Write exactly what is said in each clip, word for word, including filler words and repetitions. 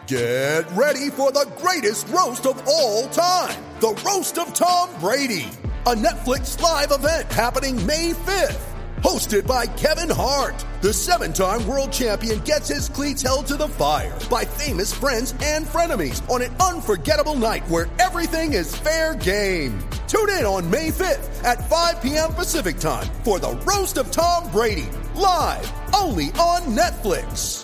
Get ready for the greatest roast of all time. The Roast of Tom Brady. A Netflix live event happening May fifth. Hosted by Kevin Hart. The seven-time world champion gets his cleats held to the fire by famous friends and frenemies on an unforgettable night where everything is fair game. Tune in on May fifth at five p.m. Pacific time for the Roast of Tom Brady. Live only on Netflix.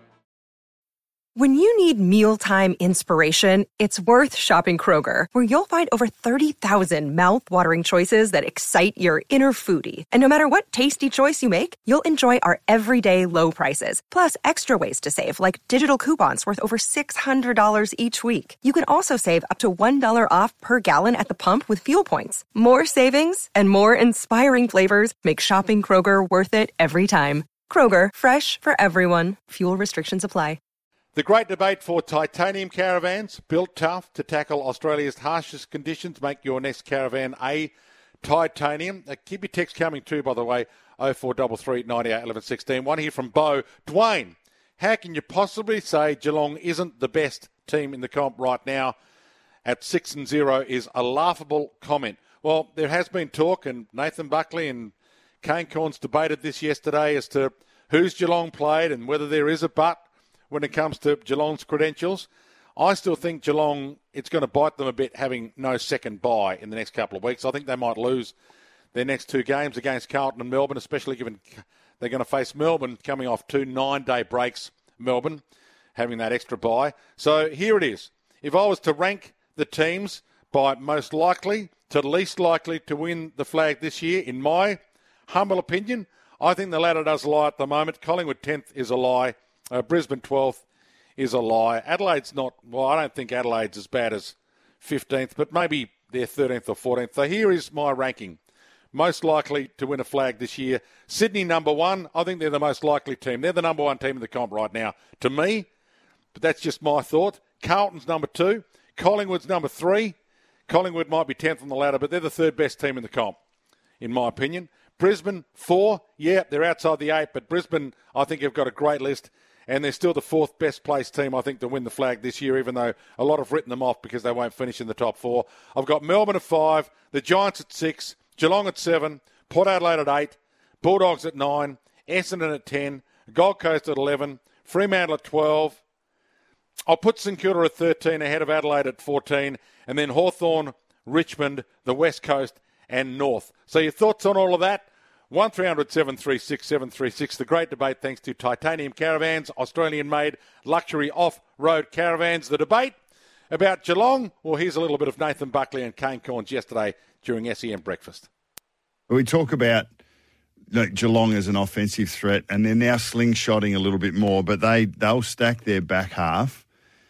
When you need mealtime inspiration, it's worth shopping Kroger, where you'll find over thirty thousand mouth-watering choices that excite your inner foodie. And no matter what tasty choice you make, you'll enjoy our everyday low prices, plus extra ways to save, like digital coupons worth over six hundred dollars each week. You can also save up to one dollar off per gallon at the pump with fuel points. More savings and more inspiring flavors make shopping Kroger worth it every time. Kroger, fresh for everyone. Fuel restrictions apply. The great debate for titanium caravans, built tough to tackle Australia's harshest conditions. Make your next caravan a titanium. Uh, keep your text coming too, by the way, oh four three three, nine eight, one one one six. One here from Bo. Dwayne, how can you possibly say Geelong isn't the best team in the comp right now? At six and zero is a laughable comment. Well, there has been talk, and Nathan Buckley and Kane Corns debated this yesterday as to who's Geelong played and whether there is a but when it comes to Geelong's credentials. I still think Geelong, it's going to bite them a bit having no second bye in the next couple of weeks. I think they might lose their next two games against Carlton and Melbourne, especially given they're going to face Melbourne coming off two nine-day breaks, Melbourne, having that extra bye. So here it is. If I was to rank the teams by most likely to least likely to win the flag this year, in my humble opinion, I think the ladder does lie at the moment. Collingwood tenth is a lie. Uh, Brisbane twelfth is a lie. Adelaide's not, well, I don't think Adelaide's as bad as fifteenth, but maybe they're thirteenth or fourteenth. So here is my ranking. Most likely to win a flag this year. Sydney, number one. I think they're the most likely team. They're the number one team in the comp right now. To me, but that's just my thought. Carlton's number two. Collingwood's number three. Collingwood might be tenth on the ladder, but they're the third best team in the comp, in my opinion. Brisbane, four. Yeah, they're outside the eight, but Brisbane, I think, have got a great list. And they're still the fourth best placed team, I think, to win the flag this year, even though a lot have written them off because they won't finish in the top four. I've got Melbourne at five, the Giants at six, Geelong at seven, Port Adelaide at eight, Bulldogs at nine, Essendon at ten, Gold Coast at eleven, Fremantle at twelve. I'll put St Kilda at thirteen, ahead of Adelaide at fourteen, and then Hawthorn, Richmond, the West Coast, and North. So your thoughts on all of that? one three hundred seven three six seven three six. The great debate thanks to Titanium Caravans, Australian-made luxury off-road caravans. The debate about Geelong, well, here's a little bit of Nathan Buckley and Kane Corns yesterday during S E M Breakfast. We talk about like, Geelong as an offensive threat, and they're now slingshotting a little bit more, but they, they'll stack their back half.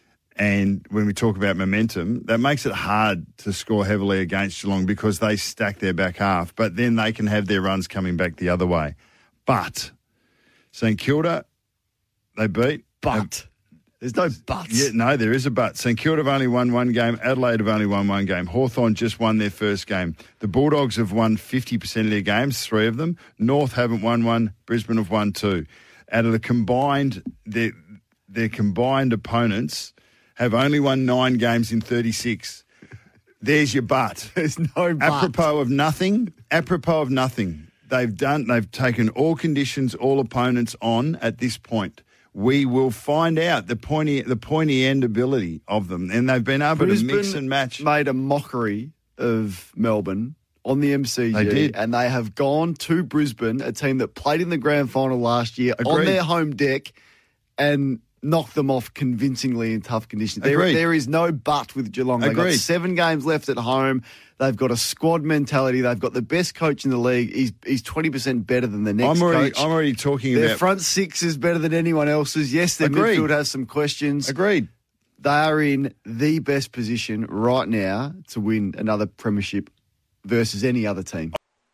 And when we talk about momentum, that makes it hard to score heavily against Geelong because they stack their back half. But then they can have their runs coming back the other way. But St Kilda, they beat. But. There's no buts. Yeah, no, there is a but. St Kilda have only won one game. Adelaide have only won one game. Hawthorn just won their first game. The Bulldogs have won fifty percent of their games, three of them. North haven't won one. Brisbane have won two. Out of the combined, their, their combined opponents have only won nine games in thirty-six. There's your but. There's no but. Apropos of nothing, apropos of nothing, they've done, they've taken all conditions, all opponents on at this point. We will find out the pointy, the pointy end ability of them, and they've been able Brisbane to mix and match. Made a mockery of Melbourne on the M C G, they did. And they have gone to Brisbane, a team that played in the grand final last year, Agreed. on their home deck, and knocked them off convincingly in tough conditions. There, there is no but with Geelong. They've got seven games left at home. They've got a squad mentality. They've got the best coach in the league. He's he's twenty percent better than the next I'm already, coach. I'm already talking their about... Their front six is better than anyone else's. Yes, their Agreed. midfield has some questions. Agreed. They are in the best position right now to win another premiership versus any other team.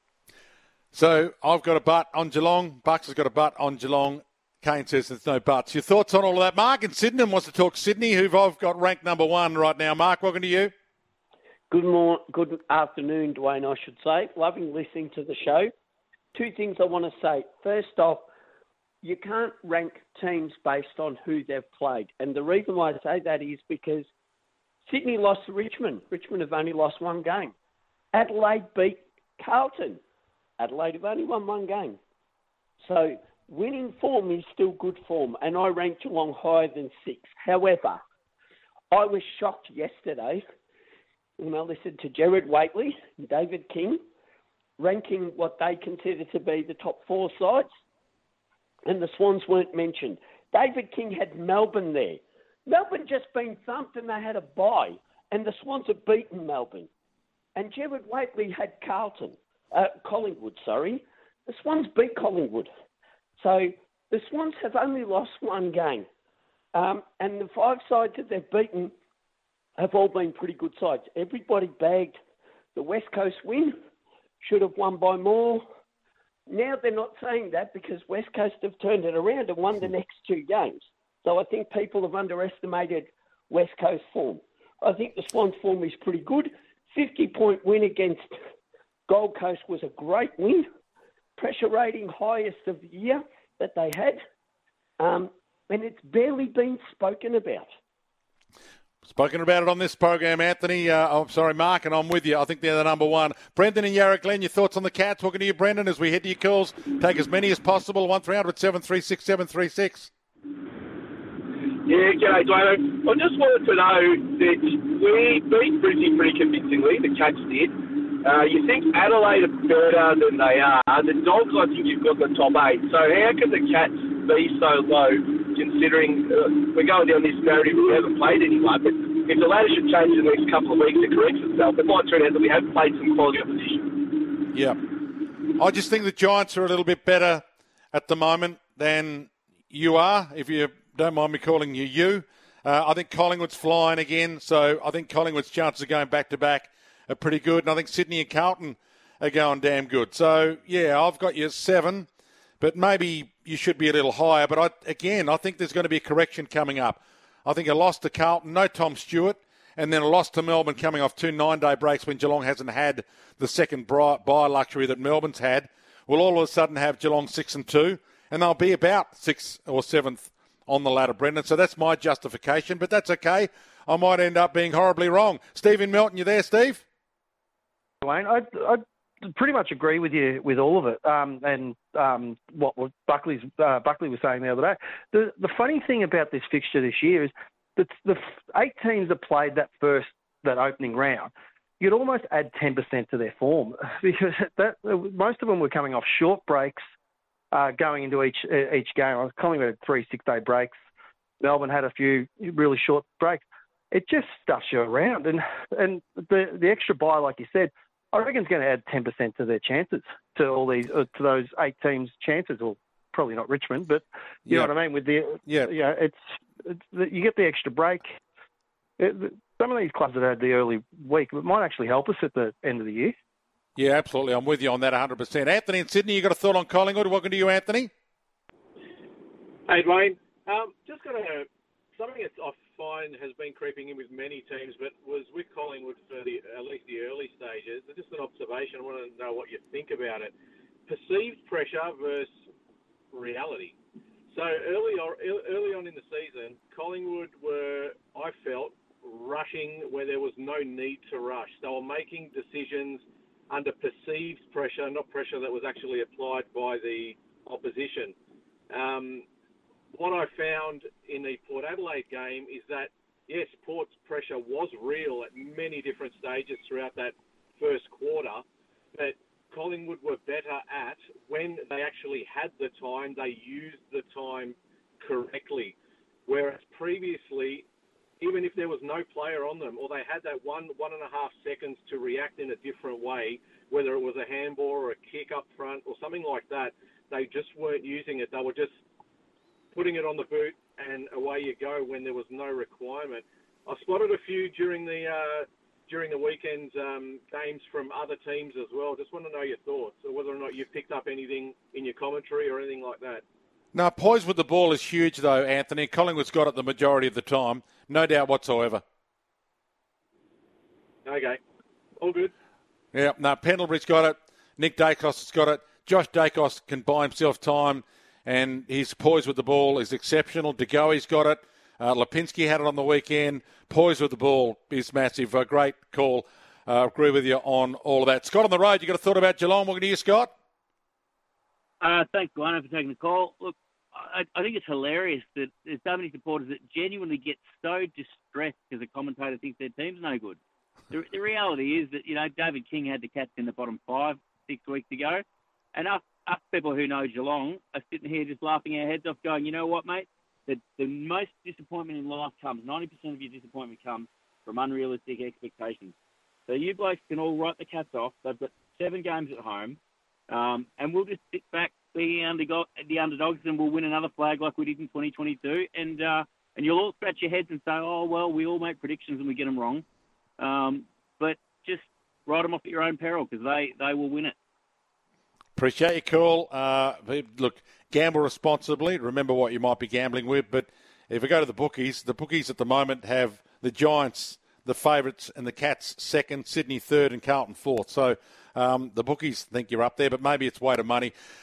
So I've got a butt on Geelong. Bucks has got a butt on Geelong. Kane says there's no buts. Your thoughts on all of that? Mark in Sydney wants to talk Sydney, who I've got ranked number one right now. Mark, welcome to you. Good morning, good afternoon, Dwayne, I should say. Loving listening to the show. Two things I want to say. First off, you can't rank teams based on who they've played. And the reason why I say that is because Sydney lost to Richmond. Richmond have only lost one game. Adelaide beat Carlton. Adelaide have only won one game. So winning form is still good form, and I ranked Geelong higher than six. However, I was shocked yesterday when I listened to Gerard Whateley and David King ranking what they consider to be the top four sides, and the Swans weren't mentioned. David King had Melbourne there. Melbourne just been thumped and they had a bye, and the Swans have beaten Melbourne. And Gerard Whateley had Carlton, uh, Collingwood, sorry. The Swans beat Collingwood. So the Swans have only lost one game. Um, and the five sides that they've beaten have all been pretty good sides. Everybody bagged the West Coast win, should have won by more. Now they're not saying that because West Coast have turned it around and won the next two games. So I think people have underestimated West Coast form. I think the Swans form is pretty good. fifty-point win against Gold Coast was a great win. Pressure rating highest of the year that they had. Um, and it's barely been spoken about. Spoken about it on this program, Anthony. Uh, I'm sorry, Mark, and I'm with you. I think they're the number one. Brendan and Yarra Glen, your thoughts on the Cats? Talking to you, Brendan, as we head to your calls. Take as many as possible. one three hundred seven three six seven three six. Yeah, g'day, Dwayne. I just wanted to know that we beat Brisbane pretty convincingly, the Cats did. Uh, you think Adelaide are better than they are. The Dogs, I think you've got the top eight. So how can the Cats be so low, considering uh, we're going down this narrative we haven't played anyone? But if the ladder should change in the next couple of weeks, it corrects itself. It might turn out that we have played some quality opposition. Yeah. I just think the Giants are a little bit better at the moment than you are, if you don't mind me calling you you. Uh, I think Collingwood's flying again, so I think Collingwood's chances of going back-to-back are pretty good, and I think Sydney and Carlton are going damn good. So, yeah, I've got you seven, but maybe you should be a little higher. But, I, again, I think there's going to be a correction coming up. I think a loss to Carlton, no Tom Stewart, and then a loss to Melbourne coming off two nine-day breaks when Geelong hasn't had the second bye luxury that Melbourne's had, will all of a sudden have Geelong six and two, and they'll be about sixth or seventh on the ladder, Brendan. So that's my justification, but that's okay. I might end up being horribly wrong. Stephen Melton, you there, Steve? Wayne, I, I pretty much agree with you with all of it, um, and um, what Buckley's, uh, Buckley was saying the other day. The, the funny thing about this fixture this year is that the eight teams that played that first, that opening round, you'd almost add ten percent to their form because that, most of them were coming off short breaks, Uh, going into each each game. I was calling it three six-day breaks. Melbourne had a few really short breaks. It just stuffs you around. And and the the extra bye, like you said, I reckon it's going to add ten percent to their chances, to all these, uh, to those eight teams' chances. Well, probably not Richmond, but you yeah. know what I mean? With the, yeah, you know, it's, it's the, you get the extra break. It, some of these clubs that had the early week, it might actually help us at the end of the year. Yeah, absolutely. I'm with you on that one hundred percent. Anthony in Sydney, you got a thought on Collingwood? Welcome to you, Anthony. Hey, Dwayne. Um, just got a, something that I find has been creeping in with many teams, but was with Collingwood for the, at least the early stages. Just an observation. I want to know what you think about it. Perceived pressure versus reality. So early on, early on in the season, Collingwood were, I felt, rushing where there was no need to rush. They were making decisions under perceived pressure, not pressure that was actually applied by the opposition. Um, what I found in the Port Adelaide game is that, yes, Port's pressure was real at many different stages throughout that first quarter, but Collingwood were better at, when they actually had the time, they used the time correctly. Whereas previously, even if there was no player on them, or they had that one, one and a half seconds to react in a different way, whether it was a handball or a kick up front or something like that, they just weren't using it. They were just putting it on the boot and away you go when there was no requirement. I spotted a few during the uh, during the weekend's um, games from other teams as well. Just want to know your thoughts, or whether or not you've picked up anything in your commentary or anything like that. No, poise with the ball is huge, though, Anthony. Collingwood's got it the majority of the time. No doubt whatsoever. Okay. All good. Yeah, no, Pendlebury's got it. Nick Dacos has got it. Josh Dacos can buy himself time and his poise with the ball is exceptional. De Goey's got it. Uh, Lipinski had it on the weekend. Poise with the ball is massive. A great call. Uh, agree with you on all of that. Scott on the road, you got a thought about Geelong? What can you, Scott? Uh, thanks, Guano, for taking the call. Look, I, I think it's hilarious that there's so many supporters that genuinely get so distressed because a commentator thinks their team's no good. The, the reality is that, you know, David King had the Cats in the bottom five six weeks ago, and us, us people who know Geelong are sitting here just laughing our heads off going, you know what, mate? The, the most disappointment in life comes, ninety percent of your disappointment comes from unrealistic expectations. So you blokes can all write the Cats off. They've got seven games at home, um, and we'll just sit back, be undergo- the underdogs, and we'll win another flag like we did in twenty twenty-two. And uh, and you'll all scratch your heads and say, oh, well, we all make predictions and we get them wrong. Um, but just write them off at your own peril because they, they will win it. Appreciate your call. Uh, look, gamble responsibly. Remember what you might be gambling with. But if we go to the bookies, the bookies at the moment have the Giants, the favourites, and the Cats second, Sydney third, and Carlton fourth. So um, the bookies think you're up there, but maybe it's weight of money.